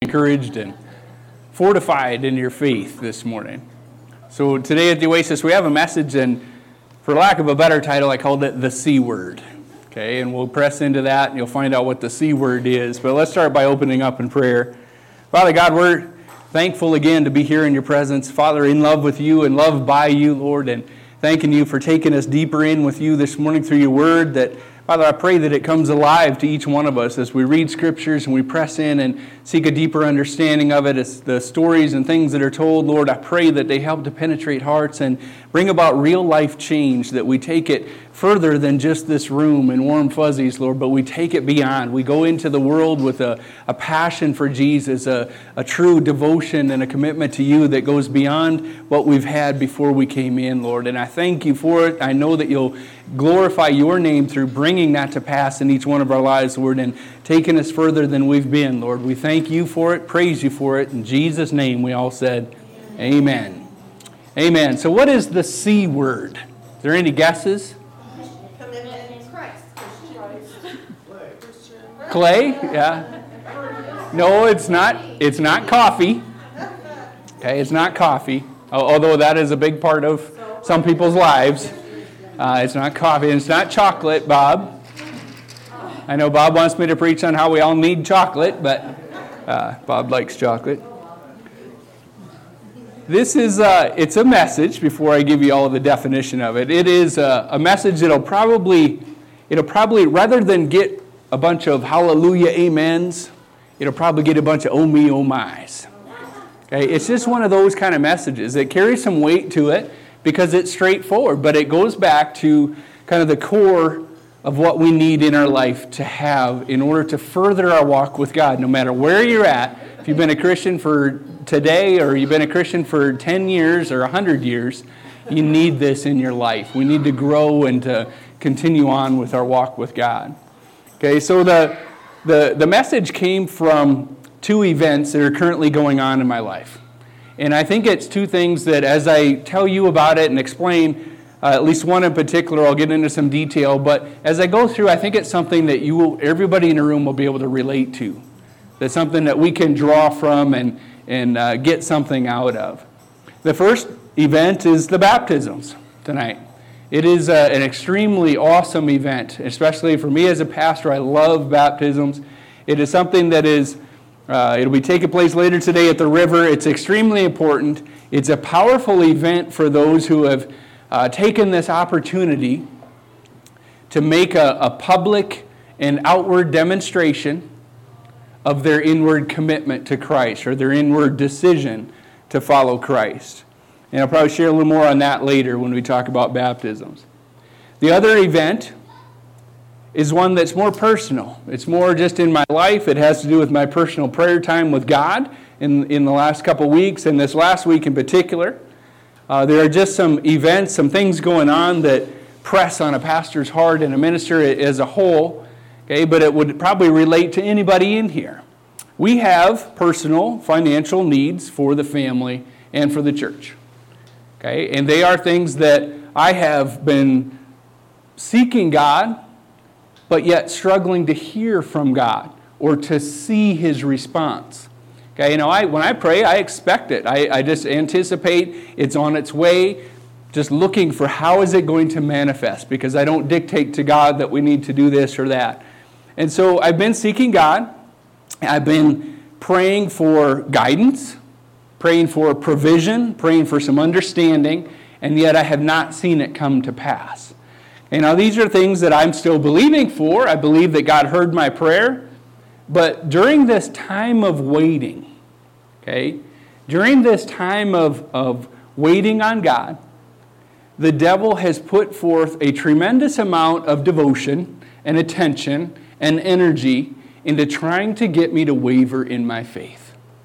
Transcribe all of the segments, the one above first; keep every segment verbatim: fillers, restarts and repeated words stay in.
encouraged and fortified in your faith this morning. So today at the Oasis, we have a message, and for lack of a better title, I called it the C word. Okay, and we'll press into that, and you'll find out what the C word is. But let's start by opening up in prayer. Father God, we're thankful again to be here in your presence. Father, in love with you and loved by you, Lord, and thanking you for taking us deeper in with you this morning through your word. That, Father, I pray that it comes alive to each one of us as we read scriptures and we press in and seek a deeper understanding of it. As the stories and things that are told, Lord, I pray that they help to penetrate hearts and bring about real life change, that we take it further than just this room and warm fuzzies, Lord, but we take it beyond. We go into the world with a, a passion for Jesus, a, a true devotion and a commitment to you that goes beyond what we've had before we came in, Lord. And I thank you for it. I know that you'll glorify your name through bringing that to pass in each one of our lives, Lord, and taking us further than we've been, Lord. We thank you for it, praise you for it. In Jesus' name we all said, amen. Amen. So what is the C word? Is there any guesses? Clay? Yeah. No, it's not. It's not coffee. Okay, it's not coffee. Although that is a big part of some people's lives. Uh, it's not coffee. And it's not chocolate, Bob. I know Bob wants me to preach on how we all need chocolate, but uh, Bob likes chocolate. This is, uh, it's a message, before I give you all of the definition of it. It is a, a message that'll probably, it'll probably, rather than get a bunch of hallelujah amens, it'll probably get a bunch of oh me, oh my's. Okay, it's just one of those kind of messages that carries some weight to it because it's straightforward, but it goes back to kind of the core of what we need in our life to have in order to further our walk with God, no matter where you're at. If you've been a Christian for today or you've been a Christian for ten years or one hundred years, you need this in your life. We need to grow and to continue on with our walk with God. Okay, so the, the, the message came from two events that are currently going on in my life. And I think it's two things that as I tell you about it and explain, uh, at least one in particular, I'll get into some detail, but as I go through, I think it's something that you will, everybody in the room will be able to relate to. That's something that we can draw from and, and uh, get something out of. The first event is the baptisms tonight. It is uh, an extremely awesome event, especially for me as a pastor. I love baptisms. It is something that is, uh, it'll be taking place later today at the river. It's extremely important. It's a powerful event for those who have uh, taken this opportunity to make a, a public and outward demonstration of their inward commitment to Christ or their inward decision to follow Christ. And I'll probably share a little more on that later when we talk about baptisms. The other event is one that's more personal. It's more just in my life. It has to do with my personal prayer time with God in, in the last couple weeks, and this last week in particular. Uh, there are just some events, some things going on that press on a pastor's heart and a minister as a whole, okay, but it would probably relate to anybody in here. We have personal financial needs for the family and for the church. Okay, and they are things that I have been seeking God, but yet struggling to hear from God or to see His response. Okay, you know, I when I pray, I expect it. I, I just anticipate it's on its way, just looking for how is it going to manifest, because I don't dictate to God that we need to do this or that. And so I've been seeking God. I've been praying for guidance, praying for provision, praying for some understanding, and yet I have not seen it come to pass. And now these are things that I'm still believing for. I believe that God heard my prayer. But during this time of waiting, okay, during this time of, of waiting on God, the devil has put forth a tremendous amount of devotion and attention and energy into trying to get me to waver in my faith.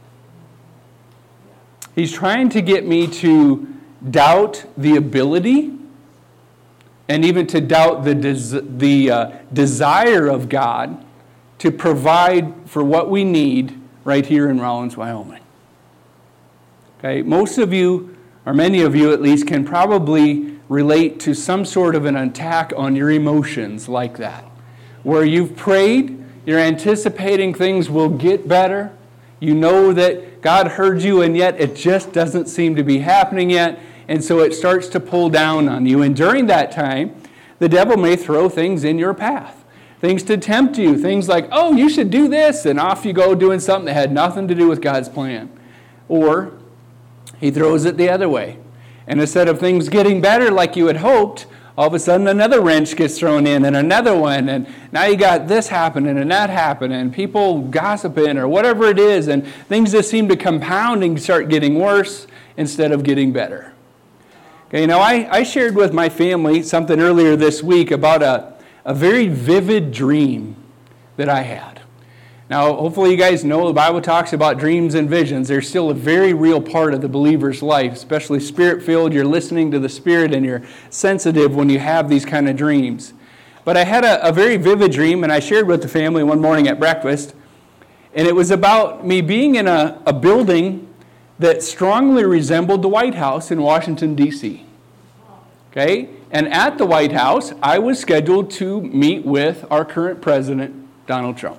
He's trying to get me to doubt the ability and even to doubt the, des- the uh, desire of God to provide for what we need right here in Rollins, Wyoming. Okay, most of you, or many of you at least, can probably relate to some sort of an attack on your emotions like that, where you've prayed, you're anticipating things will get better, You know that God heard you, and yet it just doesn't seem to be happening yet. And so it starts to pull down on you. And during that time, the devil may throw things in your path. Things to tempt you. Things like, oh, you should do this. And off you go doing something that had nothing to do with God's plan. Or he throws it the other way. And instead of things getting better like you had hoped, all of a sudden another wrench gets thrown in and another one. And now you got this happening and that happening. And people gossiping or whatever it is. And things just seem to compound and start getting worse instead of getting better. Okay, now I, I shared with my family something earlier this week about a, a very vivid dream that I had. Now, hopefully you guys know the Bible talks about dreams and visions. They're still a very real part of the believer's life, especially Spirit-filled. You're listening to the Spirit and you're sensitive when you have these kind of dreams. But I had a, a very vivid dream, and I shared with the family one morning at breakfast. And it was about me being in a, a building that strongly resembled the White House in Washington, D C Okay? And at the White House, I was scheduled to meet with our current president, Donald Trump.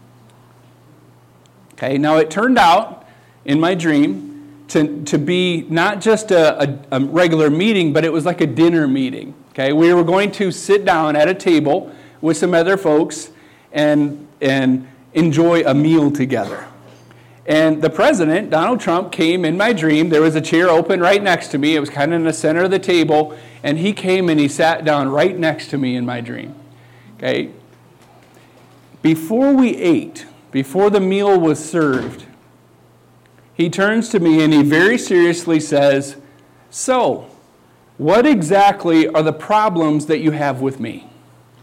Okay, now it turned out in my dream to, to be not just a, a, a regular meeting, but it was like a dinner meeting. Okay, we were going to sit down at a table with some other folks and, and enjoy a meal together. And the president, Donald Trump, came in my dream. There was a chair open right next to me. It was kind of in the center of the table. And he came and he sat down right next to me in my dream. Okay? Before we ate, before the meal was served, he turns to me and he very seriously says, "So, what exactly are the problems that you have with me?"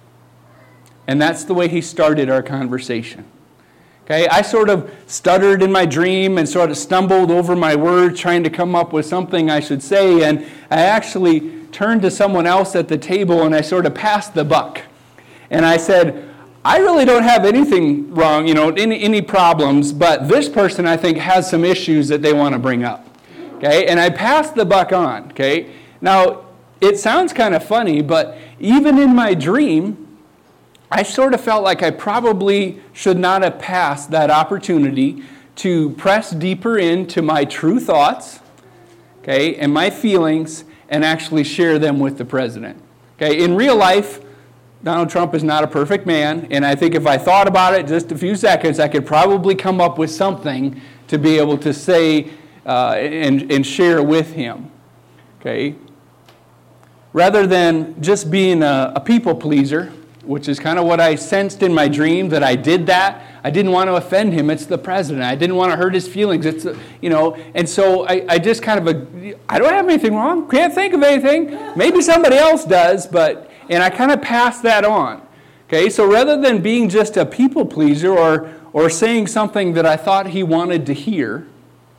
And that's the way he started our conversation. Okay, I sort of stuttered in my dream and sort of stumbled over my words trying to come up with something I should say, and I actually turned to someone else at the table and I sort of passed the buck. And I said, "I really don't have anything wrong, you know, any, any problems, but this person I think has some issues that they want to bring up." Okay, and I passed the buck on, okay? Now, it sounds kind of funny, but even in my dream, I sort of felt like I probably should not have passed that opportunity to press deeper into my true thoughts, okay, and my feelings, and actually share them with the president. Okay, in real life, Donald Trump is not a perfect man, and I think if I thought about it just a few seconds, I could probably come up with something to be able to say uh, and, and share with him. Okay, rather than just being a, a people pleaser, which is kind of what I sensed in my dream, that I did that. I didn't want to offend him. It's the president. I didn't want to hurt his feelings. It's, you know, and so I, I just kind of, a, I don't have anything wrong. Can't think of anything. Maybe somebody else does, but, and I kind of passed that on. Okay, so rather than being just a people pleaser or, or saying something that I thought he wanted to hear,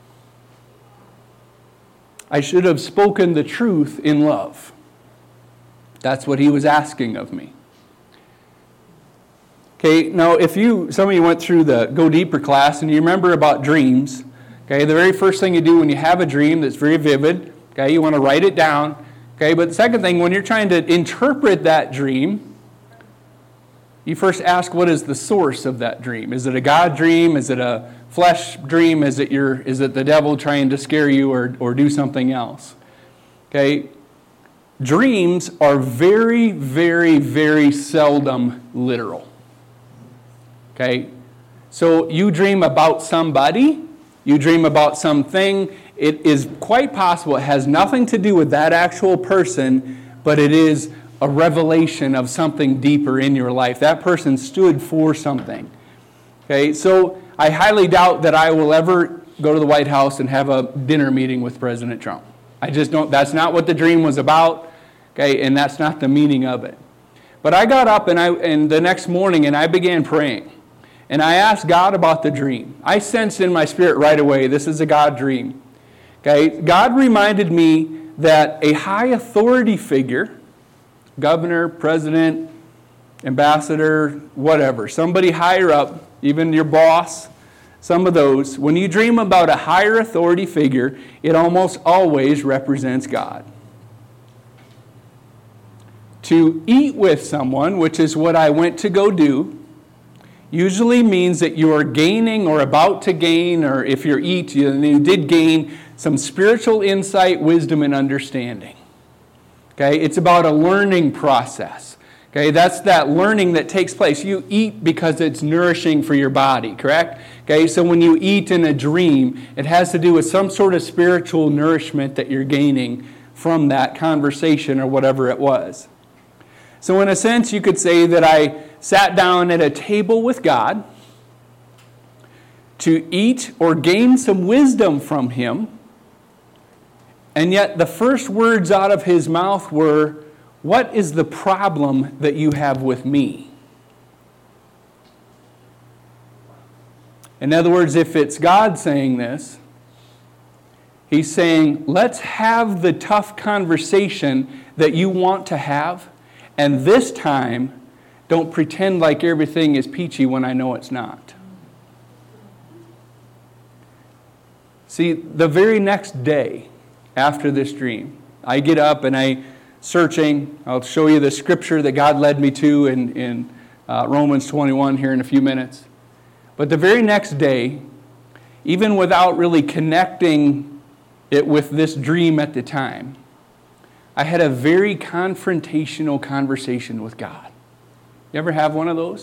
I should have spoken the truth in love. That's what he was asking of me. Okay, now if you, some of you went through the Go Deeper class and you remember about dreams, okay, the very first thing you do when you have a dream that's very vivid, okay, you want to write it down, okay, but the second thing, when you're trying to interpret that dream, you first ask, what is the source of that dream? Is it a God dream? Is it a flesh dream? Is it your, is it the devil trying to scare you or, or do something else? Okay, dreams are very, very, very seldom literal. Okay, so you dream about somebody, you dream about something, it is quite possible it has nothing to do with that actual person, but it is a revelation of something deeper in your life. That person stood for something. Okay, so I highly doubt that I will ever go to the White House and have a dinner meeting with President Trump. I just don't, that's not what the dream was about, okay, and that's not the meaning of it. But I got up and I and the next morning and I began praying. And I asked God about the dream. I sensed in my spirit right away, this is a God dream. Okay, God reminded me that a high authority figure, governor, president, ambassador, whatever, somebody higher up, even your boss, some of those, when you dream about a higher authority figure, it almost always represents God. To eat with someone, which is what I went to go do, usually means that you are gaining or about to gain, or if you're eat, you, you did gain some spiritual insight, wisdom, and understanding. Okay, it's about a learning process. Okay, that's that learning that takes place. You eat because it's nourishing for your body, correct? Okay, so when you eat in a dream, it has to do with some sort of spiritual nourishment that you're gaining from that conversation or whatever it was. So in a sense, you could say that I sat down at a table with God to eat or gain some wisdom from Him, and yet the first words out of His mouth were, "What is the problem that you have with me?" In other words, if it's God saying this, He's saying, let's have the tough conversation that you want to have, and this time, don't pretend like everything is peachy when I know it's not. See, the very next day after this dream, I get up and I searching. I'll show you the scripture that God led me to in, in uh, Romans twenty-one here in a few minutes. But the very next day, even without really connecting it with this dream at the time, I had a very confrontational conversation with God. You ever have one of those?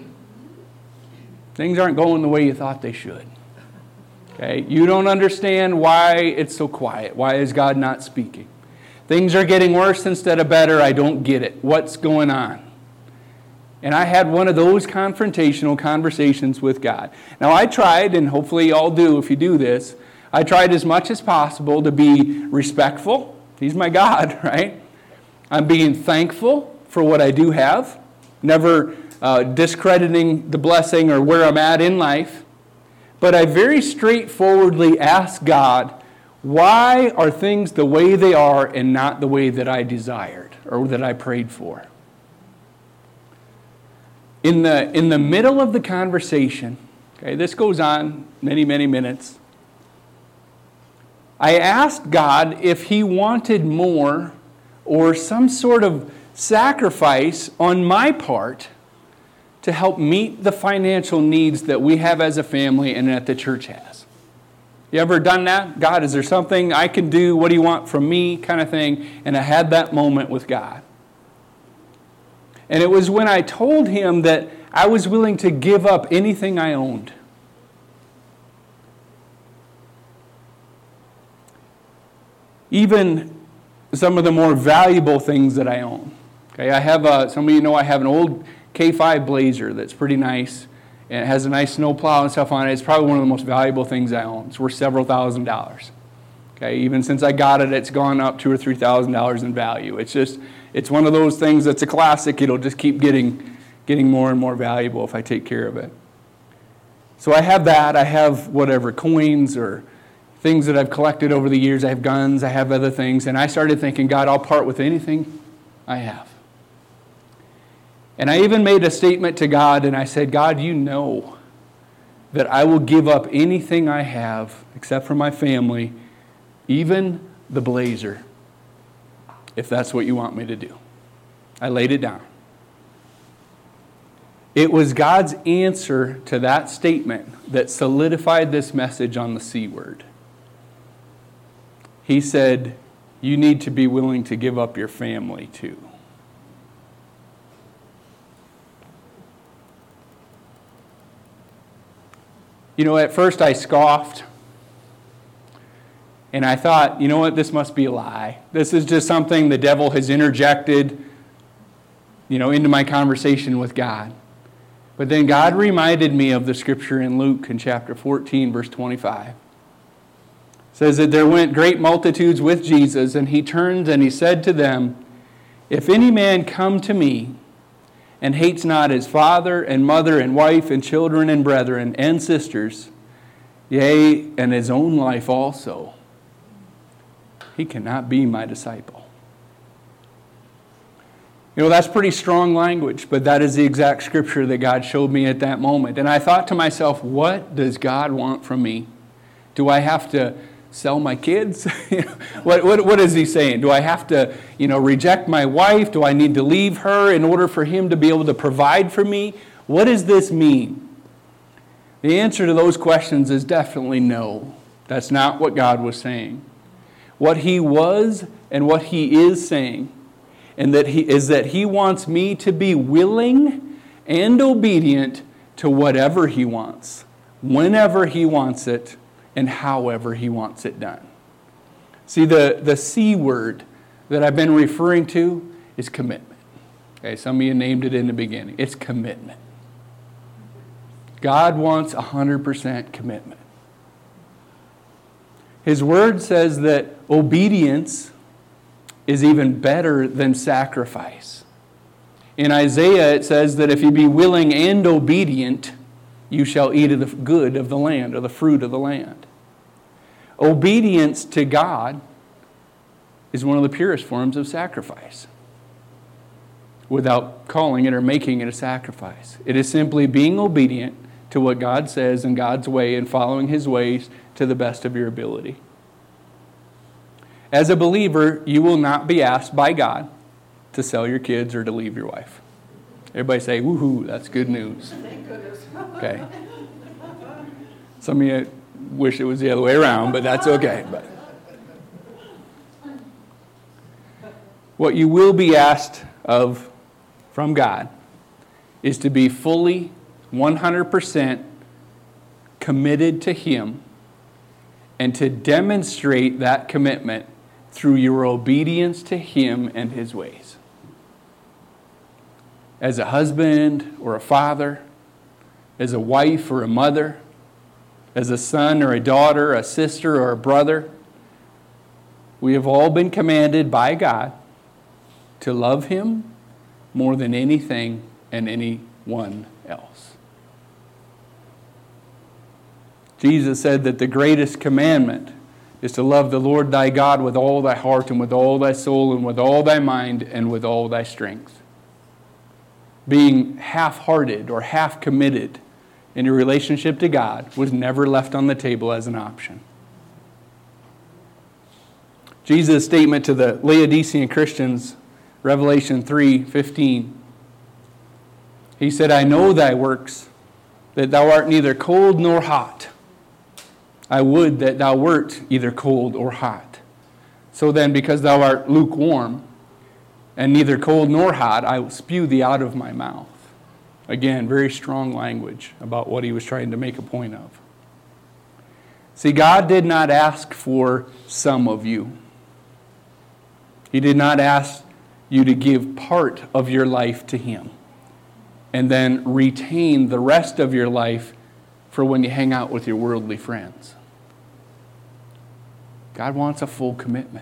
Things aren't going the way you thought they should. Okay? You don't understand why it's so quiet. Why is God not speaking? Things are getting worse instead of better. I don't get it. What's going on? And I had one of those confrontational conversations with God. Now I tried, and hopefully you all do if you do this, I tried as much as possible to be respectful. He's my God, right? I'm being thankful for what I do have. Never uh, discrediting the blessing or where I'm at in life. But I very straightforwardly asked God, why are things the way they are and not the way that I desired or that I prayed for? In the, in the middle of the conversation, okay, this goes on many, many minutes, I asked God if He wanted more or some sort of sacrifice on my part to help meet the financial needs that we have as a family and that the church has. You ever done that? God, is there something I can do? What do you want from me? Kind of thing. And I had that moment with God. And it was when I told Him that I was willing to give up anything I owned. Even some of the more valuable things that I own. Okay, I have a, some of you know I have an old K five Blazer that's pretty nice, and it has a nice snow plow and stuff on it. It's probably one of the most valuable things I own. It's worth several thousand dollars. Okay, even since I got it, it's gone up two or three thousand dollars in value. It's just, it's one of those things that's a classic. It'll just keep getting, getting more and more valuable if I take care of it. So I have that. I have whatever coins or things that I've collected over the years. I have guns. I have other things, and I started thinking, God, I'll part with anything I have. And I even made a statement to God, and I said, God, you know that I will give up anything I have except for my family, even the Blazer, if that's what you want me to do. I laid it down. It was God's answer to that statement that solidified this message on the C word. He said, you need to be willing to give up your family too. You know, at first I scoffed, and I thought, you know what, this must be a lie. This is just something the devil has interjected, you know, into my conversation with God. But then God reminded me of the scripture in Luke in chapter fourteen, verse twenty-five. It says that there went great multitudes with Jesus, and He turned and He said to them, if any man come to me, and hates not his father and mother and wife and children and brethren and sisters, yea, and his own life also, he cannot be my disciple. You know, that's pretty strong language, but that is the exact scripture that God showed me at that moment. And I thought to myself, what does God want from me? Do I have to sell my kids? what, what, what is He saying? Do I have to, you know, reject my wife? Do I need to leave her in order for Him to be able to provide for me? What does this mean? The answer to those questions is definitely no. That's not what God was saying. What he was and what he is saying and that he is that he wants me to be willing and obedient to whatever he wants, whenever he wants it, and however he wants it done. See, the, the C word that I've been referring to is commitment. Okay, some of you named it in the beginning. It's commitment. God wants one hundred percent commitment. His word says that obedience is even better than sacrifice. In Isaiah, it says that if you be willing and obedient, you shall eat of the good of the land, or the fruit of the land. Obedience to God is one of the purest forms of sacrifice, without calling it or making it a sacrifice. It is simply being obedient to what God says in God's way and following his ways to the best of your ability. As a believer, you will not be asked by God to sell your kids or to leave your wife. Everybody say, woohoo, that's good news. Thank goodness. Okay. Some of you wish it was the other way around, but that's okay. But what you will be asked of from God is to be fully, one hundred percent committed to him and to demonstrate that commitment through your obedience to him and his ways. As a husband or a father, as a wife or a mother, as a son or a daughter, a sister or a brother, we have all been commanded by God to love him more than anything and anyone else. Jesus said that the greatest commandment is to love the Lord thy God with all thy heart and with all thy soul and with all thy mind and with all thy strength. Being half-hearted or half-committed in your relationship to God was never left on the table as an option. Jesus' statement to the Laodicean Christians, Revelation three fifteen. He said, I know thy works, that thou art neither cold nor hot. I would that thou wert either cold or hot. So then, because thou art lukewarm, and neither cold nor hot, I will spew thee out of my mouth. Again, very strong language about what he was trying to make a point of. See, God did not ask for some of you. He did not ask you to give part of your life to him and then retain the rest of your life for when you hang out with your worldly friends. God wants a full commitment.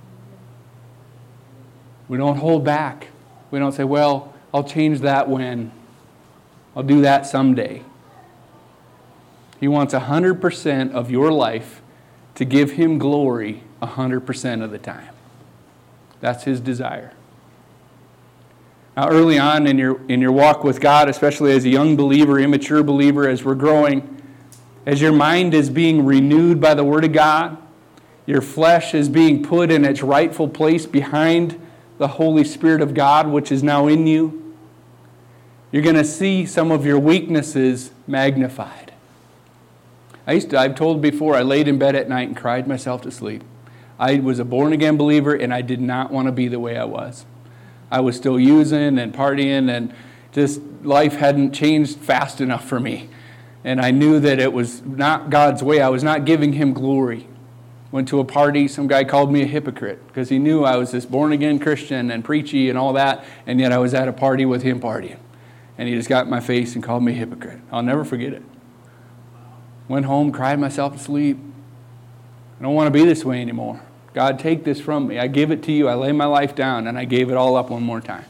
We don't hold back. We don't say, well, I'll change that when. I'll do that someday. He wants one hundred percent of your life to give him glory one hundred percent of the time. That's his desire. Now, early on in your, in your walk with God, especially as a young believer, immature believer, as we're growing, as your mind is being renewed by the Word of God, your flesh is being put in its rightful place behind the Holy Spirit of God, which is now in you, you're going to see some of your weaknesses magnified. I used to, I've told before, I laid in bed at night and cried myself to sleep. I was a born-again believer, and I did not want to be the way I was. I was still using and partying, and just life hadn't changed fast enough for me. And I knew that it was not God's way. I was not giving him glory. Went to a party, some guy called me a hypocrite because he knew I was this born-again Christian and preachy and all that, and yet I was at a party with him partying. And he just got in my face and called me a hypocrite. I'll never forget it. Went home, cried myself to sleep. I don't want to be this way anymore. God, take this from me. I give it to you. I lay my life down, and I gave it all up one more time.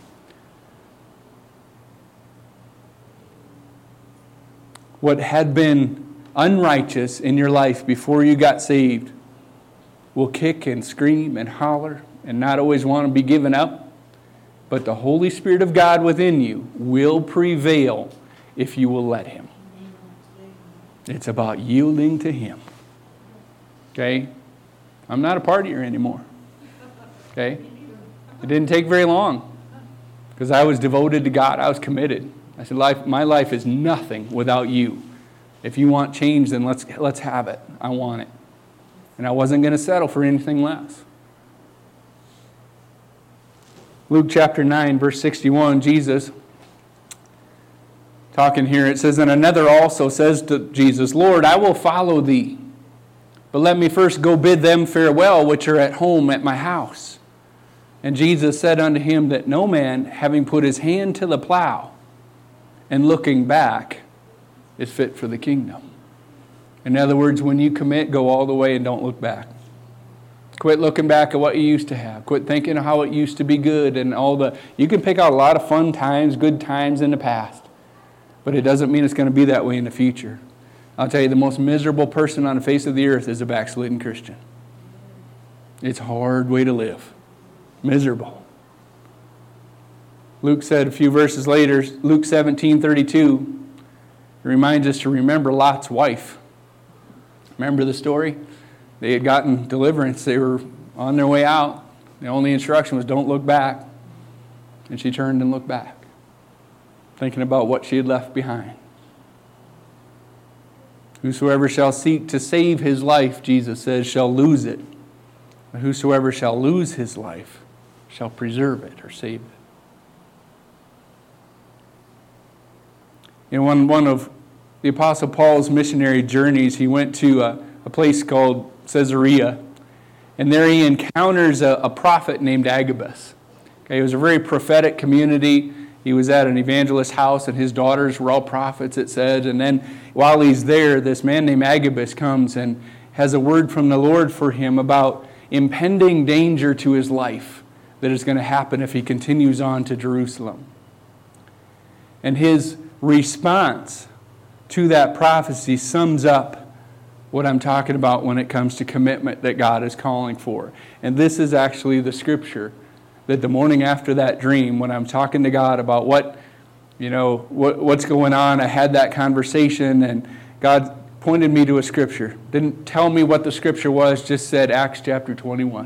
What had been unrighteous in your life before you got saved will kick and scream and holler and not always want to be given up. But the Holy Spirit of God within you will prevail if you will let him. It's about yielding to him. Okay? I'm not a partier anymore. Okay? It didn't take very long because I was devoted to God. I was committed. I said, life, my life is nothing without you. If you want change, then let's, let's have it. I want it. And I wasn't going to settle for anything less. Luke chapter nine, verse sixty-one, Jesus, talking here, it says, and another also says to Jesus, Lord, I will follow thee, but let me first go bid them farewell, which are at home at my house. And Jesus said unto him that no man, having put his hand to the plow and looking back, is fit for the kingdom. In other words, when you commit, go all the way and don't look back. Quit looking back at what you used to have. Quit thinking of how it used to be good and all the... You can pick out a lot of fun times, good times in the past, but it doesn't mean it's going to be that way in the future. I'll tell you, the most miserable person on the face of the earth is a backslidden Christian. It's a hard way to live. Miserable. Luke said a few verses later, Luke seventeen thirty-two, it reminds us to remember Lot's wife. Remember the story? They had gotten deliverance. They were on their way out. The only instruction was don't look back. And she turned and looked back, thinking about what she had left behind. Whosoever shall seek to save his life, Jesus says, shall lose it. But whosoever shall lose his life shall preserve it or save it. In one, one of the Apostle Paul's missionary journeys, he went to a, a place called Caesarea, and there he encounters a, a prophet named Agabus. Okay, it was a very prophetic community. He was at an evangelist's house, and his daughters were all prophets, it said. And then while he's there, this man named Agabus comes and has a word from the Lord for him about impending danger to his life that is going to happen if he continues on to Jerusalem. And his response to that prophecy sums up what I'm talking about when it comes to commitment that God is calling for. And this is actually the scripture that the morning after that dream, when I'm talking to God about what, you know, what, what's going on, I had that conversation and God pointed me to a scripture. Didn't tell me what the scripture was, just said Acts chapter twenty-one.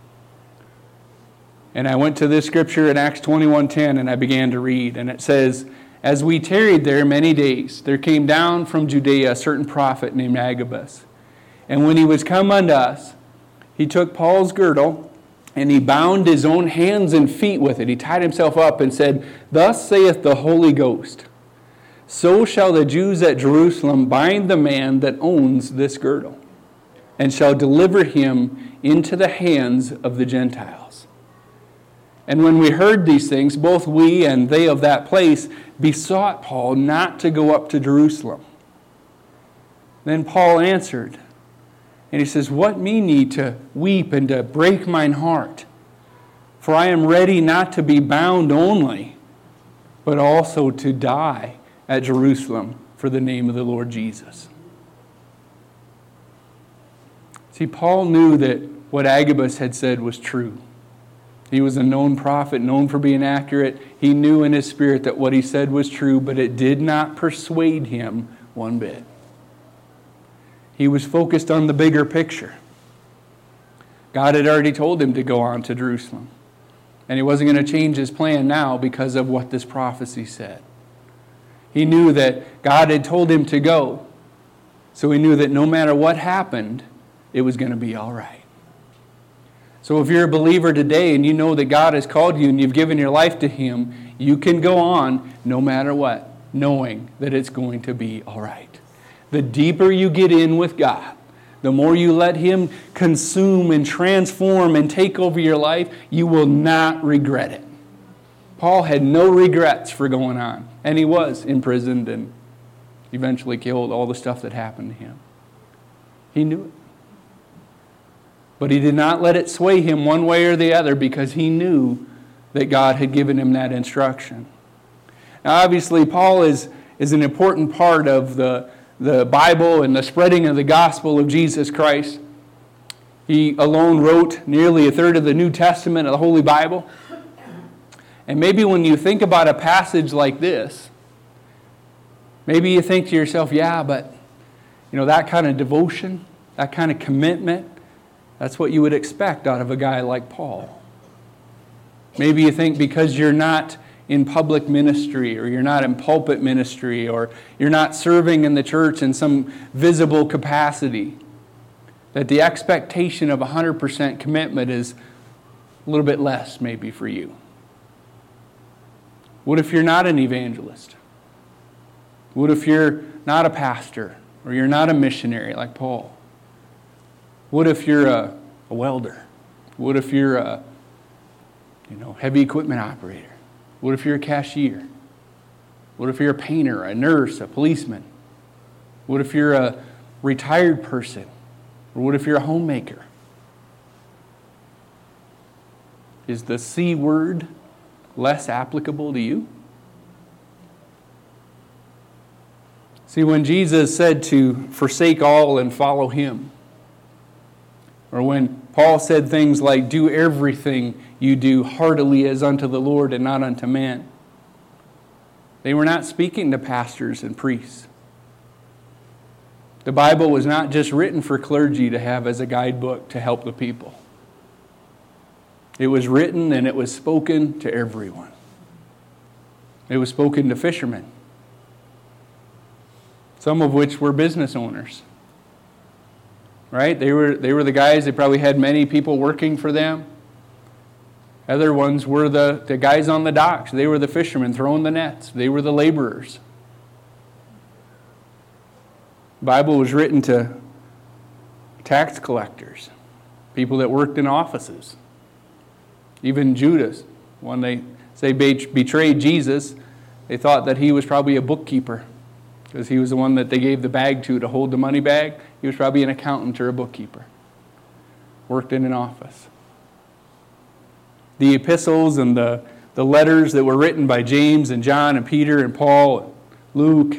And I went to this scripture in Acts twenty-one ten and I began to read. And it says, as we tarried there many days, there came down from Judea a certain prophet named Agabus. And when he was come unto us, he took Paul's girdle, and he bound his own hands and feet with it. He tied himself up and said, thus saith the Holy Ghost, so shall the Jews at Jerusalem bind the man that owns this girdle, and shall deliver him into the hands of the Gentiles. And when we heard these things, both we and they of that place besought Paul not to go up to Jerusalem. Then Paul answered, and he says, what mean ye to weep and to break mine heart? For I am ready not to be bound only, but also to die at Jerusalem for the name of the Lord Jesus. See, Paul knew that what Agabus had said was true. He was a known prophet, known for being accurate. He knew in his spirit that what he said was true, but it did not persuade him one bit. He was focused on the bigger picture. God had already told him to go on to Jerusalem. And he wasn't going to change his plan now because of what this prophecy said. He knew that God had told him to go. So he knew that no matter what happened, it was going to be all right. So if you're a believer today and you know that God has called you and you've given your life to Him, you can go on no matter what, knowing that it's going to be all right. The deeper you get in with God, the more you let Him consume and transform and take over your life, you will not regret it. Paul had no regrets for going on, and he was imprisoned and eventually killed, all the stuff that happened to him. He knew it. But he did not let it sway him one way or the other because he knew that God had given him that instruction. Now obviously Paul is, is an important part of the, the Bible and the spreading of the gospel of Jesus Christ. He alone wrote nearly a third of the New Testament of the Holy Bible. And maybe when you think about a passage like this, maybe you think to yourself, yeah, but you know, that kind of devotion, that kind of commitment, that's what you would expect out of a guy like Paul. Maybe you think because you're not in public ministry, or you're not in pulpit ministry, or you're not serving in the church in some visible capacity, that the expectation of one hundred percent commitment is a little bit less maybe for you? What if you're not an evangelist? What if you're not a pastor, or you're not a missionary like Paul? What if you're a, a welder? What if you're a you know, heavy equipment operator? What if you're a cashier? What if you're a painter, a nurse, a policeman? What if you're a retired person? Or what if you're a homemaker? Is the C word less applicable to you? See, when Jesus said to forsake all and follow him, or when Paul said things like, do everything you do heartily as unto the Lord and not unto man, they were not speaking to pastors and priests. The Bible was not just written for clergy to have as a guidebook to help the people. It was written and it was spoken to everyone. It was spoken to fishermen, some of which were business owners. Right? They were, they were the guys, they probably had many people working for them. Other ones were the, the guys on the docks. They were the fishermen throwing the nets. They were the laborers. The Bible was written to tax collectors, people that worked in offices. Even Judas, when they say betrayed Jesus, they thought that he was probably a bookkeeper, because he was the one that they gave the bag to to hold the money bag. He was probably an accountant or a bookkeeper. Worked in an office. The epistles and the, the letters that were written by James and John and Peter and Paul and Luke,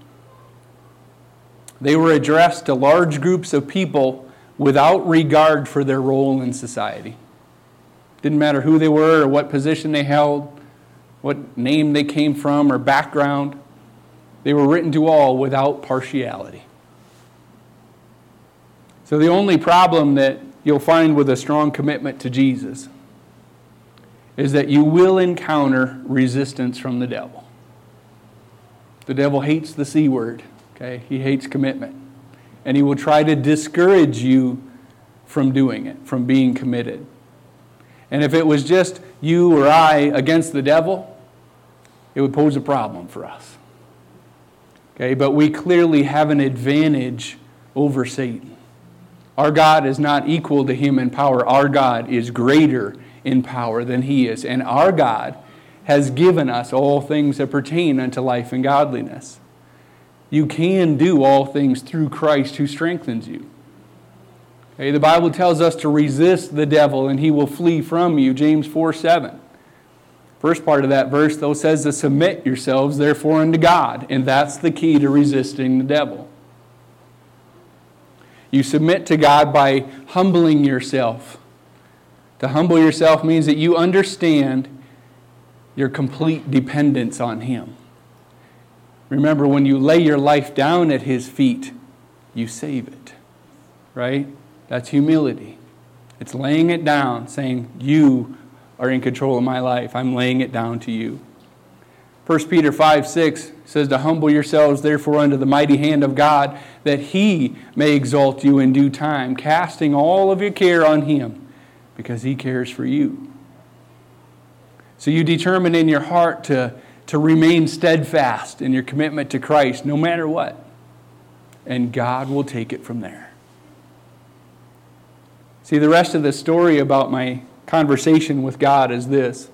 they were addressed to large groups of people without regard for their role in society. Didn't matter who they were or what position they held, what name they came from or background. They were written to all without partiality. So the only problem that you'll find with a strong commitment to Jesus is that you will encounter resistance from the devil. The devil hates the C word, okay? He hates commitment. And he will try to discourage you from doing it, from being committed. And if it was just you or I against the devil, it would pose a problem for us. Okay, but we clearly have an advantage over Satan. Our God is not equal to him in power. Our God is greater in power than he is. And our God has given us all things that pertain unto life and godliness. You can do all things through Christ who strengthens you. Okay, the Bible tells us to resist the devil and he will flee from you. James four seven. First part of that verse, though, says to submit yourselves, therefore, unto God. And that's the key to resisting the devil. You submit to God by humbling yourself. To humble yourself means that you understand your complete dependence on him. Remember, when you lay your life down at his feet, you save it. Right? That's humility. It's laying it down, saying, you are in control of my life. I'm laying it down to you. First Peter five six says to humble yourselves therefore under the mighty hand of God, that he may exalt you in due time, casting all of your care on him, because he cares for you. So you determine in your heart to, to remain steadfast in your commitment to Christ, no matter what. And God will take it from there. See, the rest of the story about my conversation with God is this.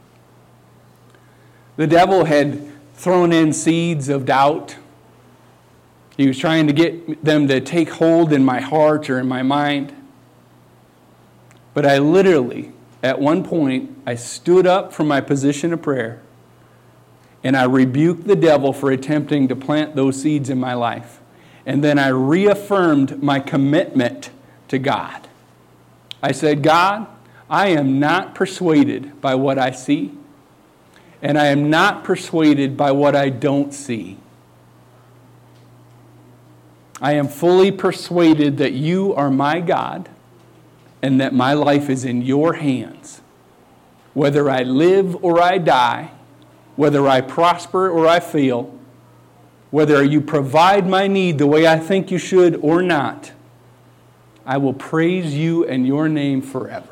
The devil had thrown in seeds of doubt. He was trying to get them to take hold in my heart or in my mind. But I literally, at one point, I stood up from my position of prayer and I rebuked the devil for attempting to plant those seeds in my life. And then I reaffirmed my commitment to God. I said, God, I am not persuaded by what I see, and I am not persuaded by what I don't see. I am fully persuaded that you are my God and that my life is in your hands. Whether I live or I die, whether I prosper or I fail, whether you provide my need the way I think you should or not, I will praise you and your name forever.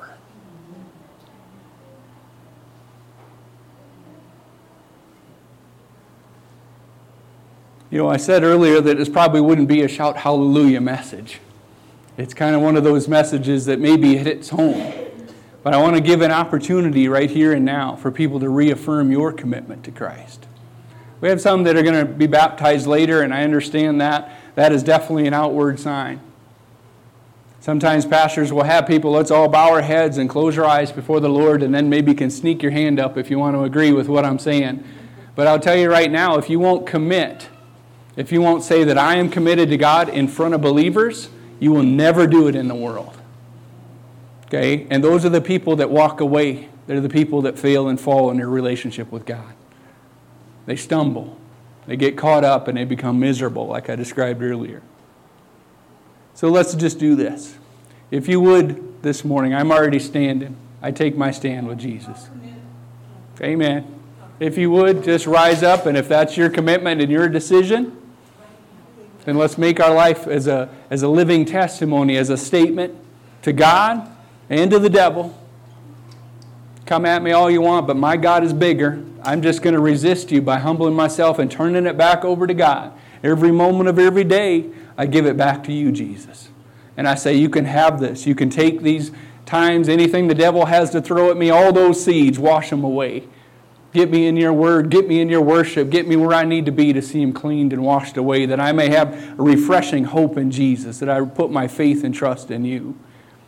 You know, I said earlier that this probably wouldn't be a shout hallelujah message. It's kind of one of those messages that maybe hits home. But I want to give an opportunity right here and now for people to reaffirm your commitment to Christ. We have some that are going to be baptized later, and I understand that. That is definitely an outward sign. Sometimes pastors will have people, let's all bow our heads and close our eyes before the Lord, and then maybe can sneak your hand up if you want to agree with what I'm saying. But I'll tell you right now, if you won't commit, if you won't say that I am committed to God in front of believers, you will never do it in the world. Okay? And those are the people that walk away. They're the people that fail and fall in their relationship with God. They stumble. They get caught up and they become miserable, like I described earlier. So let's just do this. If you would this morning, I'm already standing. I take my stand with Jesus. Amen. If you would, just rise up, and if that's your commitment and your decision, then let's make our life as a, as a living testimony, as a statement to God and to the devil. Come at me all you want, but my God is bigger. I'm just going to resist you by humbling myself and turning it back over to God. Every moment of every day, I give it back to you, Jesus. And I say, you can have this. You can take these times, anything the devil has to throw at me, all those seeds, wash them away. Get me in your word. Get me in your worship. Get me where I need to be to see him cleaned and washed away, that I may have a refreshing hope in Jesus, that I put my faith and trust in you.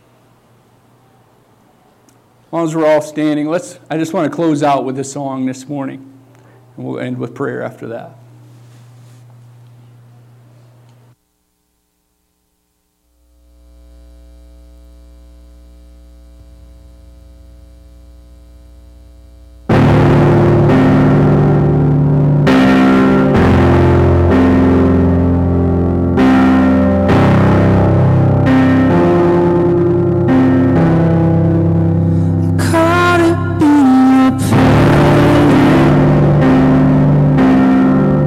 As long as we're all standing, let's. I just want to close out with this song this morning, and we'll end with prayer after that. Caught up in your plan.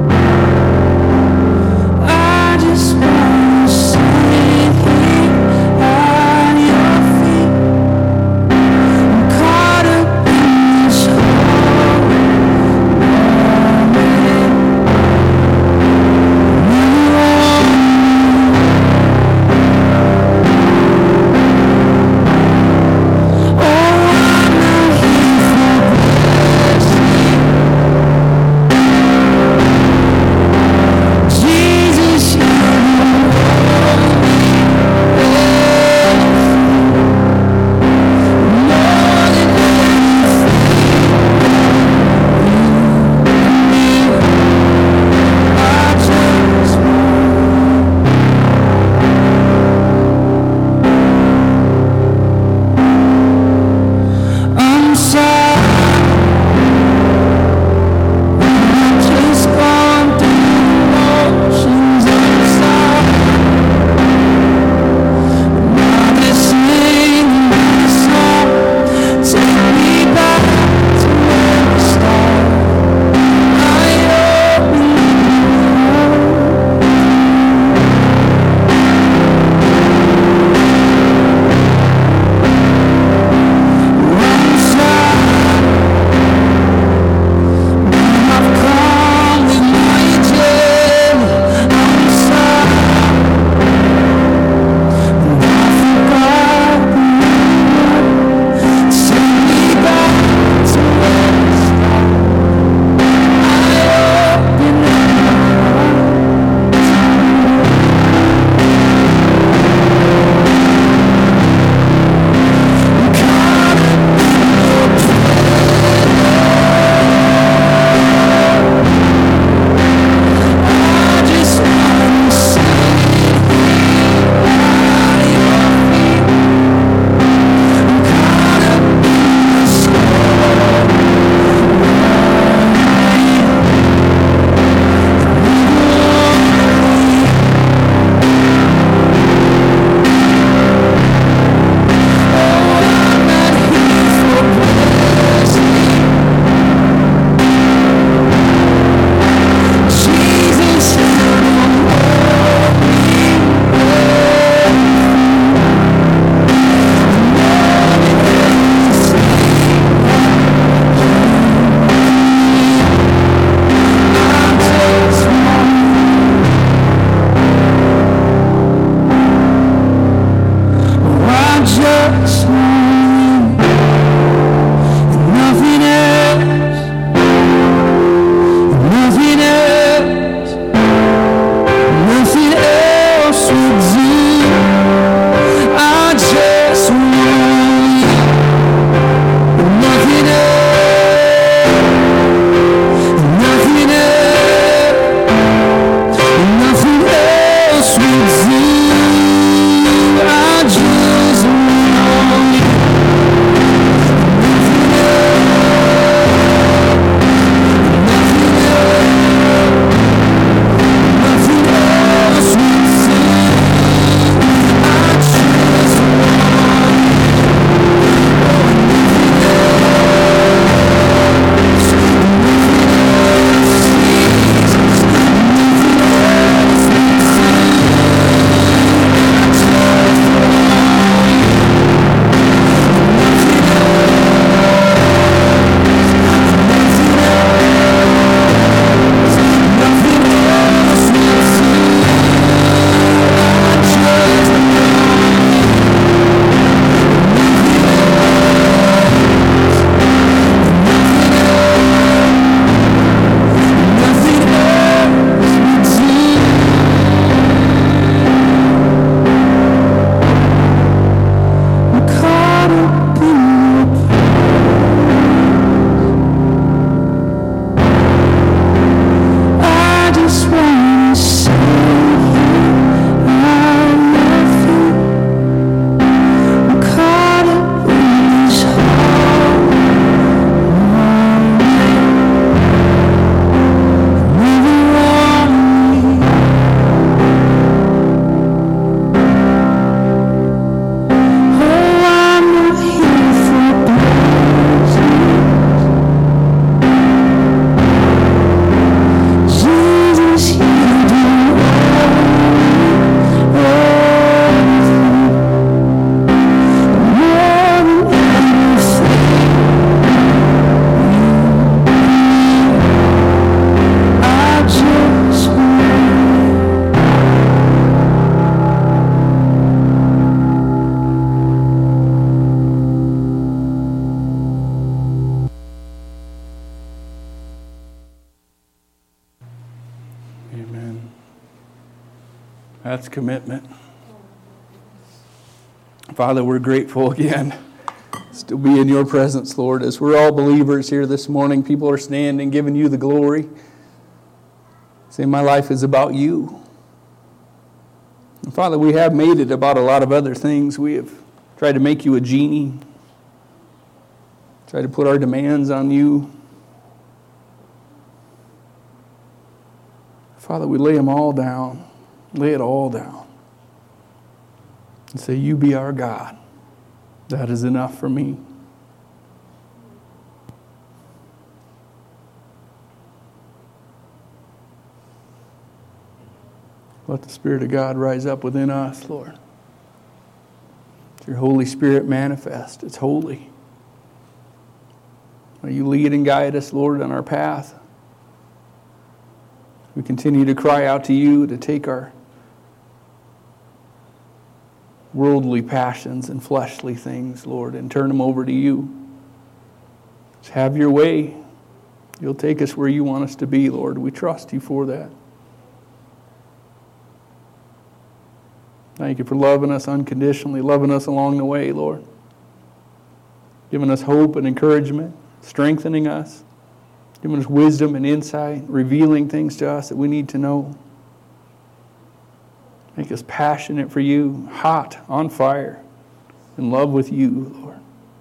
just want you, and nothing else, and nothing else, nothing else will do. I just want you, and nothing else, and nothing else, and nothing else will do. I just want you, nothing else, nothing else will do. I just That's commitment. Father, we're grateful again to be in your presence, Lord, as we're all believers here this morning. People are standing, giving you the glory, saying, my life is about you. And Father, we have made it about a lot of other things. We have tried to make you a genie, tried to put our demands on you. Father, we lay them all down. Lay it all down. And say, you be our God. That is enough for me. Let the Spirit of God rise up within us, Lord. Let your Holy Spirit manifest. It's holy. May you lead and guide us, Lord, on our path. We continue to cry out to you to take our worldly passions and fleshly things, Lord, and turn them over to you. Just have your way. You'll take us where you want us to be, Lord. We trust you for that. Thank you for loving us unconditionally, loving us along the way, Lord. Giving us hope and encouragement, strengthening us, giving us wisdom and insight, revealing things to us that we need to know. Make us passionate for you, hot, on fire, in love with you, Lord.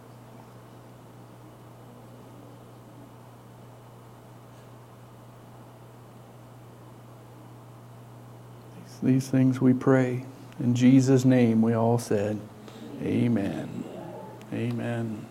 These things we pray. In Jesus' name we all said, amen. Amen.